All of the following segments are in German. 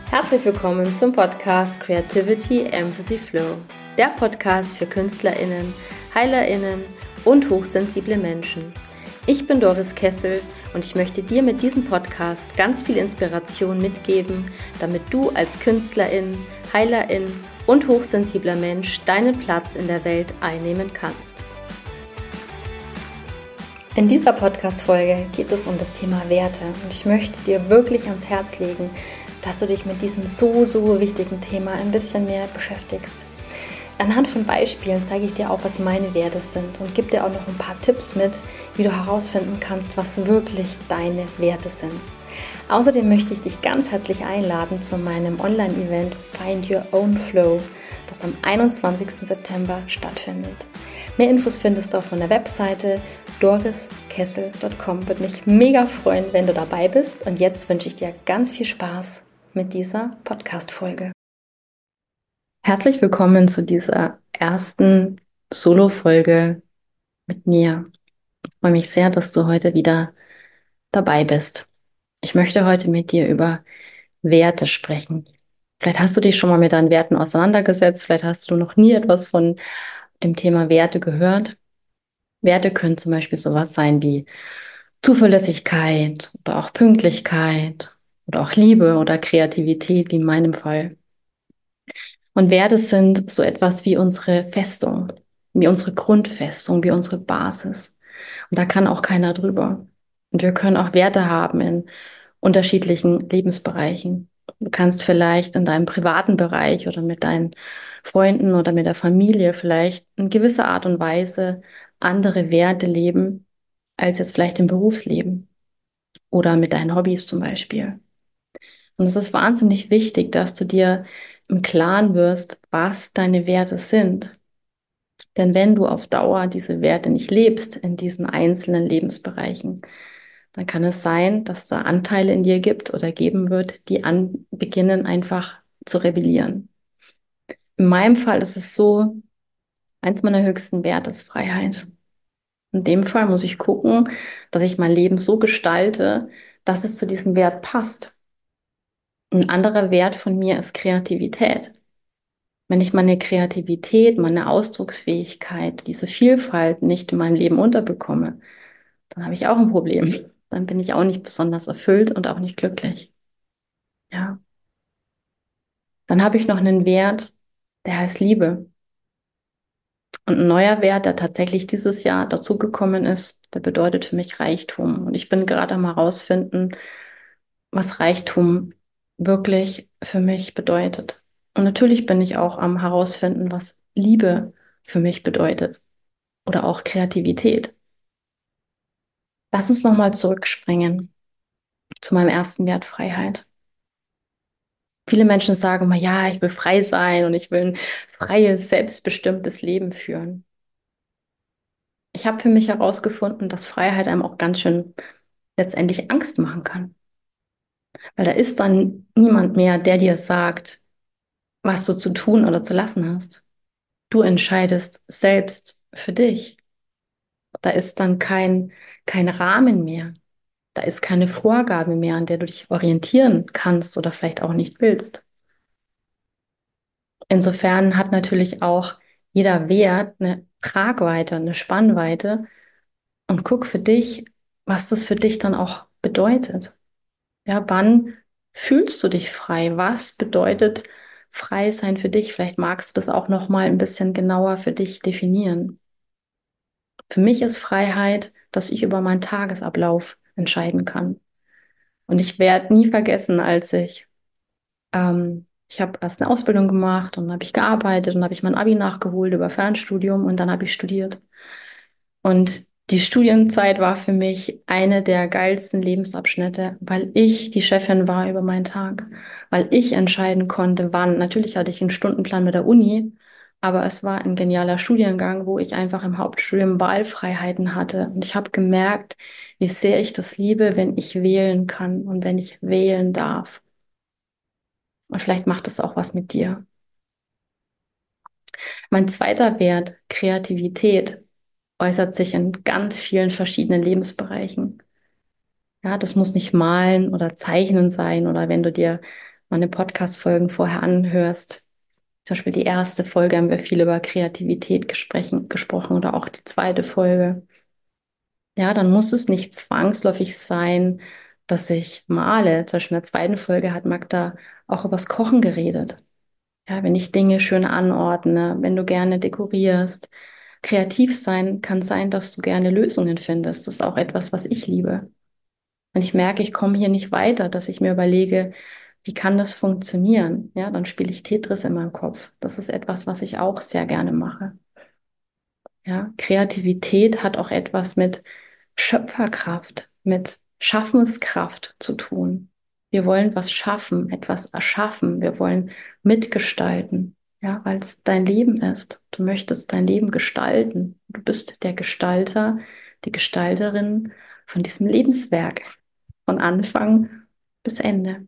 Herzlich willkommen zum Podcast Creativity Empathy Flow, der Podcast für KünstlerInnen, HeilerInnen und hochsensible Menschen. Ich bin Doris Kessel und ich möchte dir mit diesem Podcast ganz viel Inspiration mitgeben, damit du als Künstlerin, Heilerin und hochsensibler Mensch deinen Platz in der Welt einnehmen kannst. In dieser Podcast-Folge geht es um das Thema Werte und ich möchte dir wirklich ans Herz legen, dass du dich mit diesem so wichtigen Thema ein bisschen mehr beschäftigst. Anhand von Beispielen zeige ich dir auch, was meine Werte sind und gebe dir auch noch ein paar Tipps mit, wie du herausfinden kannst, was wirklich deine Werte sind. Außerdem möchte ich dich ganz herzlich einladen zu meinem Online-Event Find Your Own Flow, das am 21. September stattfindet. Mehr Infos findest du auf meiner Webseite doriskessel.com. Würde mich mega freuen, wenn du dabei bist. Und jetzt wünsche ich dir ganz viel Spaß mit dieser Podcast-Folge. Herzlich willkommen zu dieser ersten Solo-Folge mit mir. Ich freue mich sehr, dass du heute wieder dabei bist. Ich möchte heute mit dir über Werte sprechen. Vielleicht hast du dich schon mal mit deinen Werten auseinandergesetzt. Vielleicht hast du noch nie etwas von dem Thema Werte gehört. Werte können zum Beispiel sowas sein wie Zuverlässigkeit oder auch Pünktlichkeit oder auch Liebe oder Kreativität, wie in meinem Fall. Und Werte sind so etwas wie unsere Festung, wie unsere Grundfestung, wie unsere Basis. Und da kann auch keiner drüber. Und wir können auch Werte haben in unterschiedlichen Lebensbereichen. Du kannst vielleicht in deinem privaten Bereich oder mit deinen Freunden oder mit der Familie vielleicht in gewisser Art und Weise andere Werte leben, als jetzt vielleicht im Berufsleben oder mit deinen Hobbys zum Beispiel. Und es ist wahnsinnig wichtig, dass du dir im Klaren wirst, was deine Werte sind. Denn wenn du auf Dauer diese Werte nicht lebst in diesen einzelnen Lebensbereichen, dann kann es sein, dass da Anteile in dir gibt oder geben wird, die beginnen einfach zu rebellieren. In meinem Fall ist es so, eins meiner höchsten Werte ist Freiheit. In dem Fall muss ich gucken, dass ich mein Leben so gestalte, dass es zu diesem Wert passt. Ein anderer Wert von mir ist Kreativität. Wenn ich meine Kreativität, meine Ausdrucksfähigkeit, diese Vielfalt nicht in meinem Leben unterbekomme, dann habe ich auch ein Problem. Dann bin ich auch nicht besonders erfüllt und auch nicht glücklich. Ja. Dann habe ich noch einen Wert, der heißt Liebe. Und ein neuer Wert, der tatsächlich dieses Jahr dazugekommen ist, der bedeutet für mich Reichtum. Und ich bin gerade am herausfinden, was Reichtum wirklich für mich bedeutet. Und natürlich bin ich auch am herausfinden, was Liebe für mich bedeutet oder auch Kreativität. Lass uns nochmal zurückspringen zu meinem ersten Wert Freiheit. Viele Menschen sagen immer, ja, ich will frei sein und ich will ein freies, selbstbestimmtes Leben führen. Ich habe für mich herausgefunden, dass Freiheit einem auch ganz schön letztendlich Angst machen kann. Weil da ist dann niemand mehr, der dir sagt, was du zu tun oder zu lassen hast. Du entscheidest selbst für dich. Da ist dann kein Rahmen mehr. Da ist keine Vorgabe mehr, an der du dich orientieren kannst oder vielleicht auch nicht willst. Insofern hat natürlich auch jeder Wert eine Tragweite, eine Spannweite und guck für dich, was das für dich dann auch bedeutet. Ja, wann fühlst du dich frei? Was bedeutet frei sein für dich? Vielleicht magst du das auch noch mal ein bisschen genauer für dich definieren. Für mich ist Freiheit, dass ich über meinen Tagesablauf entscheiden kann. Und ich werde nie vergessen, ich habe erst eine Ausbildung gemacht und dann habe ich gearbeitet und habe ich mein Abi nachgeholt über Fernstudium und dann habe ich studiert. Und die Studienzeit war für mich eine der geilsten Lebensabschnitte, weil ich die Chefin war über meinen Tag, weil ich entscheiden konnte, wann. Natürlich hatte ich einen Stundenplan mit der Uni, aber es war ein genialer Studiengang, wo ich einfach im Hauptstudium Wahlfreiheiten hatte. Und ich habe gemerkt, wie sehr ich das liebe, wenn ich wählen kann und wenn ich wählen darf. Und vielleicht macht es auch was mit dir. Mein zweiter Wert, Kreativität, äußert sich in ganz vielen verschiedenen Lebensbereichen. Ja, das muss nicht malen oder zeichnen sein oder wenn du dir meine Podcast-Folgen vorher anhörst, zum Beispiel die erste Folge haben wir viel über Kreativität gesprochen oder auch die zweite Folge. Ja, dann muss es nicht zwangsläufig sein, dass ich male. Zum Beispiel in der zweiten Folge hat Magda auch übers Kochen geredet. Ja, wenn ich Dinge schön anordne, wenn du gerne dekorierst. Kreativ sein kann sein, dass du gerne Lösungen findest. Das ist auch etwas, was ich liebe. Wenn ich merke, ich komme hier nicht weiter, dass ich mir überlege, wie kann das funktionieren? Ja, dann spiele ich Tetris in meinem Kopf. Das ist etwas, was ich auch sehr gerne mache. Ja, Kreativität hat auch etwas mit Schöpferkraft, mit Schaffenskraft zu tun. Wir wollen was schaffen, etwas erschaffen. Wir wollen mitgestalten, ja, weil es dein Leben ist. Du möchtest dein Leben gestalten. Du bist der Gestalter, die Gestalterin von diesem Lebenswerk, von Anfang bis Ende.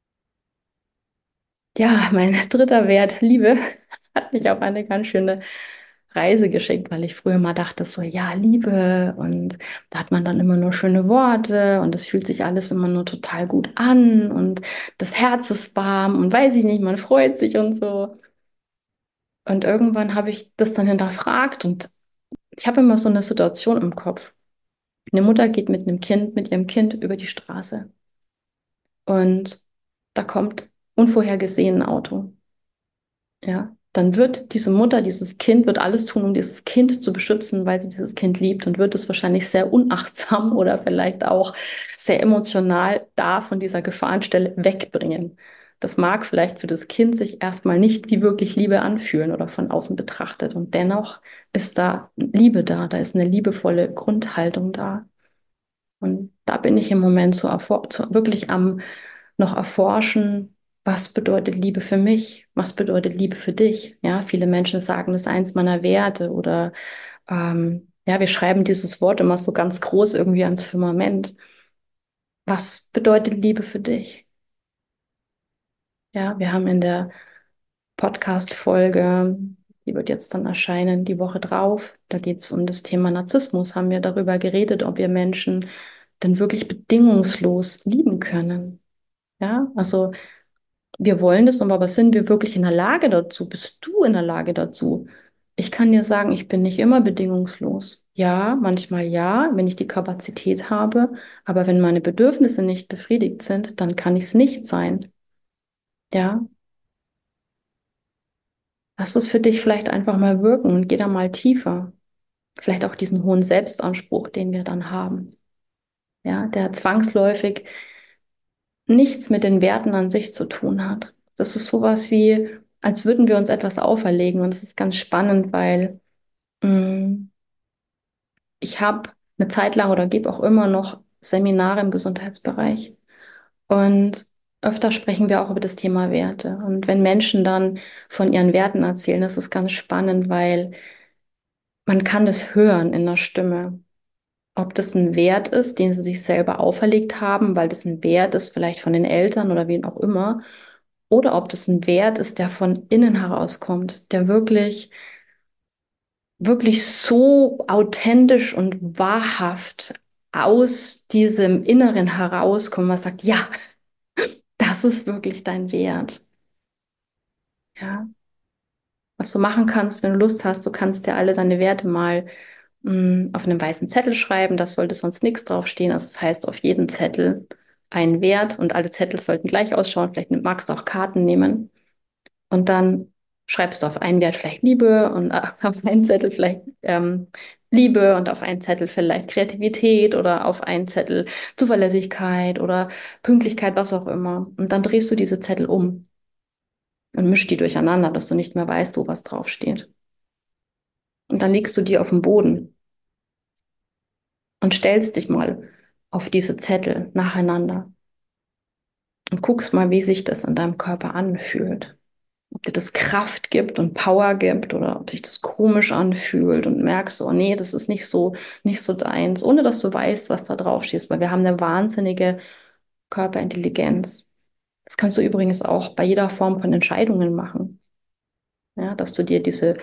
Ja, mein dritter Wert, Liebe, hat mich auf eine ganz schöne Reise geschickt, weil ich früher mal dachte, so, ja, Liebe und da hat man dann immer nur schöne Worte und es fühlt sich alles immer nur total gut an und das Herz ist warm und weiß ich nicht, man freut sich und so. Und irgendwann habe ich das dann hinterfragt und ich habe immer so eine Situation im Kopf. Eine Mutter geht mit einem Kind, mit ihrem Kind über die Straße und da kommt unvorhergesehen ein Auto. Ja, dann wird diese Mutter, dieses Kind, wird alles tun, um dieses Kind zu beschützen, weil sie dieses Kind liebt und wird es wahrscheinlich sehr unachtsam oder vielleicht auch sehr emotional da von dieser Gefahrenstelle wegbringen. Das mag vielleicht für das Kind sich erstmal nicht wie wirklich Liebe anfühlen oder von außen betrachtet. Und dennoch ist da Liebe da, da ist eine liebevolle Grundhaltung da. Und da bin ich im Moment wirklich am noch erforschen, was bedeutet Liebe für mich? Was bedeutet Liebe für dich? Ja, viele Menschen sagen, das ist eins meiner Werte oder ja, wir schreiben dieses Wort immer so ganz groß irgendwie ans Firmament. Was bedeutet Liebe für dich? Ja, wir haben in der Podcast-Folge, die wird jetzt dann erscheinen, die Woche drauf. Da geht es um das Thema Narzissmus. Haben wir darüber geredet, ob wir Menschen denn wirklich bedingungslos lieben können. Ja, also wir wollen das, aber sind wir wirklich in der Lage dazu? Bist du in der Lage dazu? Ich kann dir sagen, ich bin nicht immer bedingungslos. Ja, manchmal ja, wenn ich die Kapazität habe, aber wenn meine Bedürfnisse nicht befriedigt sind, dann kann ich es nicht sein. Ja, lass es für dich vielleicht einfach mal wirken und geh da mal tiefer. Vielleicht auch diesen hohen Selbstanspruch, den wir dann haben. Ja, der zwangsläufig nichts mit den Werten an sich zu tun hat. Das ist sowas wie, als würden wir uns etwas auferlegen. Und es ist ganz spannend, weil mh, ich habe eine Zeit lang oder gebe auch immer noch Seminare im Gesundheitsbereich. Und öfter sprechen wir auch über das Thema Werte. Und wenn Menschen dann von ihren Werten erzählen, das ist ganz spannend, weil man kann das hören in der Stimme. Ob das ein Wert ist, den sie sich selber auferlegt haben, weil das ein Wert ist, vielleicht von den Eltern oder wen auch immer, oder ob das ein Wert ist, der von innen herauskommt, der wirklich, wirklich so authentisch und wahrhaft aus diesem Inneren herauskommt, man sagt, ja, das ist wirklich dein Wert. Ja, was du machen kannst, wenn du Lust hast, du kannst dir alle deine Werte mal auf einem weißen Zettel schreiben. Das sollte sonst nichts draufstehen. Also das heißt, auf jedem Zettel ein Wert und alle Zettel sollten gleich ausschauen. Vielleicht magst du auch Karten nehmen. Und dann schreibst du auf einen Wert vielleicht Liebe und auf einen Zettel vielleicht Liebe und auf einen Zettel vielleicht Kreativität oder auf einen Zettel Zuverlässigkeit oder Pünktlichkeit, was auch immer. Und dann drehst du diese Zettel um und mischst die durcheinander, dass du nicht mehr weißt, wo was draufsteht. Und dann legst du die auf den Boden und stellst dich mal auf diese Zettel nacheinander und guckst mal, wie sich das in deinem Körper anfühlt. Ob dir das Kraft gibt und Power gibt oder ob sich das komisch anfühlt und merkst, oh nee, das ist nicht so deins, ohne dass du weißt, was da drauf steht, weil wir haben eine wahnsinnige Körperintelligenz. Das kannst du übrigens auch bei jeder Form von Entscheidungen machen. Ja, dass du dir diese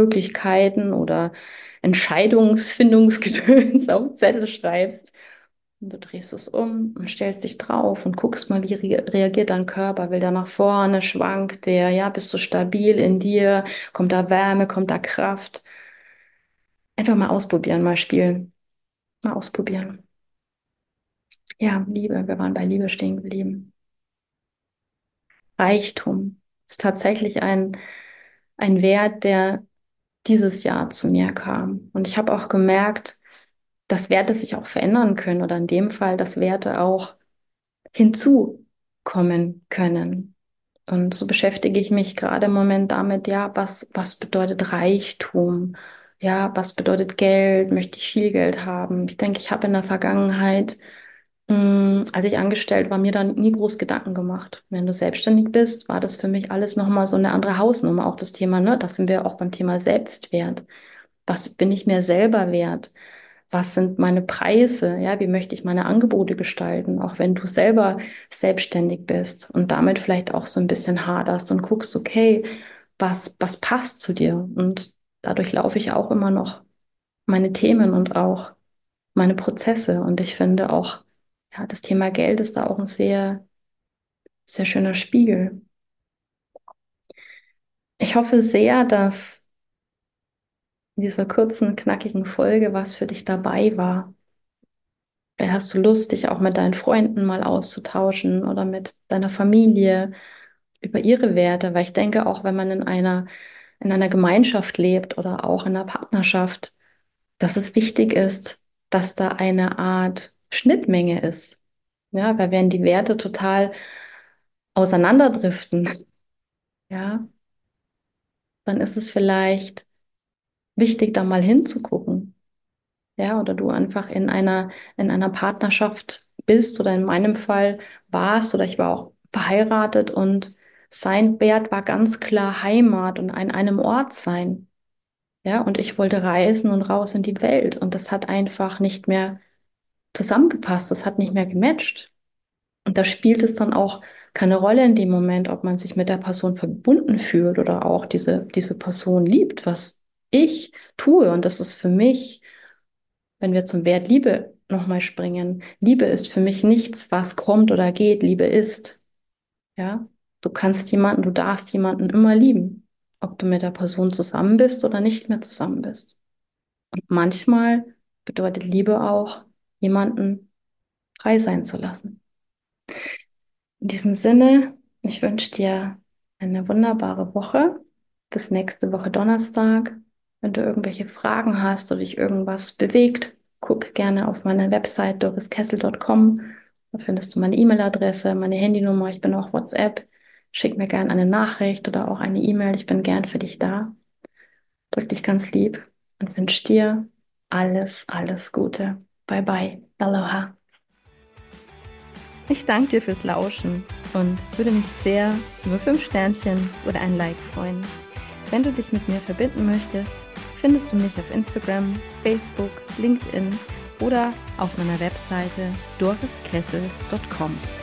Wahlmöglichkeiten oder Entscheidungsfindungsgedöns auf Zettel schreibst Und du drehst es um und stellst dich drauf und guckst mal, wie reagiert dein Körper. Will der nach vorne, schwankt der, ja, bist du stabil in dir? Kommt da Wärme, kommt da Kraft? Einfach mal ausprobieren, mal spielen, mal ausprobieren. Ja, Liebe, wir waren bei Liebe stehen geblieben. Reichtum ist tatsächlich ein Wert, der dieses Jahr zu mir kam. Und ich habe auch gemerkt, dass Werte sich auch verändern können oder in dem Fall, dass Werte auch hinzukommen können. Und so beschäftige ich mich gerade im Moment damit, ja, was bedeutet Reichtum? Ja, was bedeutet Geld? Möchte ich viel Geld haben? Ich denke, ich habe in der Vergangenheit, als ich angestellt war, mir da nie groß Gedanken gemacht. Wenn du selbstständig bist, war das für mich alles nochmal so eine andere Hausnummer. Auch das Thema, ne, da sind wir auch beim Thema Selbstwert. Was bin ich mir selber wert? Was sind meine Preise? Ja, wie möchte ich meine Angebote gestalten? Auch wenn du selber selbstständig bist und damit vielleicht auch so ein bisschen haderst und guckst, okay, was passt zu dir? Und dadurch laufe ich auch immer noch meine Themen und auch meine Prozesse. Und ich finde auch, ja, das Thema Geld ist da auch ein sehr, sehr schöner Spiegel. Ich hoffe sehr, dass in dieser kurzen, knackigen Folge was für dich dabei war. Vielleicht hast du Lust, dich auch mit deinen Freunden mal auszutauschen oder mit deiner Familie über ihre Werte, weil ich denke, auch wenn man in einer Gemeinschaft lebt oder auch in einer Partnerschaft, dass es wichtig ist, dass da eine Art Schnittmenge ist. Ja, weil wenn die Werte total auseinanderdriften, ja, dann ist es vielleicht wichtig, da mal hinzugucken. Ja, oder du einfach in einer Partnerschaft bist oder in meinem Fall warst oder ich war auch verheiratet und sein Wert war ganz klar Heimat und an einem Ort sein. Ja, und ich wollte reisen und raus in die Welt und das hat einfach nicht mehr zusammengepasst, das hat nicht mehr gematcht. Und da spielt es dann auch keine Rolle in dem Moment, ob man sich mit der Person verbunden fühlt oder auch diese Person liebt, was ich tue. Und das ist für mich, wenn wir zum Wert Liebe nochmal springen, Liebe ist für mich nichts, was kommt oder geht. Liebe ist, ja. Du kannst jemanden, du darfst jemanden immer lieben, ob du mit der Person zusammen bist oder nicht mehr zusammen bist. Und manchmal bedeutet Liebe auch, jemanden frei sein zu lassen. In diesem Sinne, ich wünsche dir eine wunderbare Woche. Bis nächste Woche Donnerstag. Wenn du irgendwelche Fragen hast oder dich irgendwas bewegt, guck gerne auf meiner Website doriskessel.com. Da findest du meine E-Mail-Adresse, meine Handynummer. Ich bin auch WhatsApp. Schick mir gerne eine Nachricht oder auch eine E-Mail. Ich bin gern für dich da. Drück dich ganz lieb und wünsche dir alles Gute. Bye bye. Aloha. Ich danke dir fürs Lauschen und würde mich sehr über 5 Sternchen oder ein Like freuen. Wenn du dich mit mir verbinden möchtest, findest du mich auf Instagram, Facebook, LinkedIn oder auf meiner Webseite doriskessel.com.